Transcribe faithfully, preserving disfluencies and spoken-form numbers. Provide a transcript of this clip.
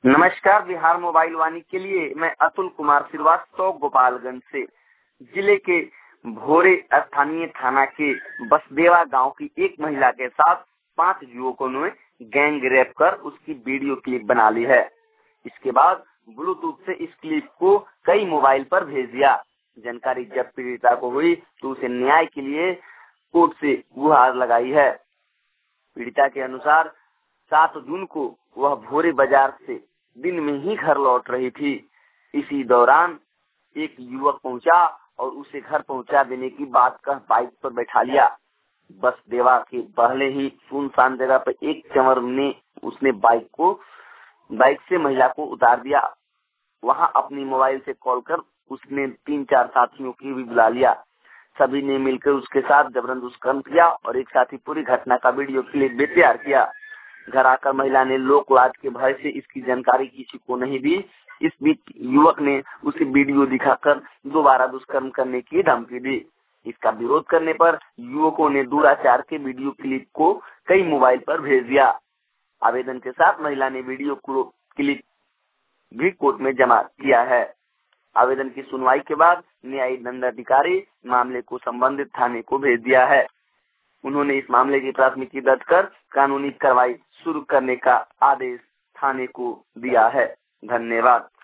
नमस्कार। बिहार मोबाइल वाणी के लिए मैं अतुल कुमार श्रीवास्तव गोपालगंज से। जिले के भोरे स्थानीय थाना के बसदेवा गांव की एक महिला के साथ पांच युवकों ने गैंग रेप कर उसकी वीडियो क्लिप बना ली है। इसके बाद ब्लूटूथ से इस क्लिप को कई मोबाइल पर भेज दिया। जानकारी जब पीड़िता को हुई तो उसे न्याय के लिए कोर्ट से गुहार लगाई है। पीड़िता के अनुसार सात जून को वह भोरे बाजार से दिन में ही घर लौट रही थी। इसी दौरान एक युवक पहुंचा और उसे घर पहुंचा देने की बात कह बाइक पर बैठा लिया। बस देवा के पहले ही सुनसान जगह पर एक चंवर ने उसने बाइक को बाइक से महिला को उतार दिया। वहां अपनी मोबाइल से कॉल कर उसने तीन चार साथियों की भी बुला लिया। सभी ने मिलकर उसके साथ जबरन दुष्कर्म किया और एक साथ ही पूरी घटना का वीडियो क्लिप भी तैयार किया। घर आकर महिला ने लोक लाज के भय से इसकी जानकारी किसी को नहीं दी। इस बीच युवक ने उसे वीडियो दिखाकर दोबारा दुष्कर्म करने की धमकी दी। इसका विरोध करने पर युवकों ने दुराचार के वीडियो क्लिप को कई मोबाइल पर भेज दिया। आवेदन के साथ महिला ने वीडियो क्लिप भी कोर्ट में जमा किया है। आवेदन की सुनवाई के बाद न्यायिक दंडाधिकारी मामले को संबंधित थाने को भेज दिया है। उन्होंने इस मामले की प्राथमिकी दर्ज कर कानूनी कार्रवाई शुरू करने का आदेश थाने को दिया है। धन्यवाद।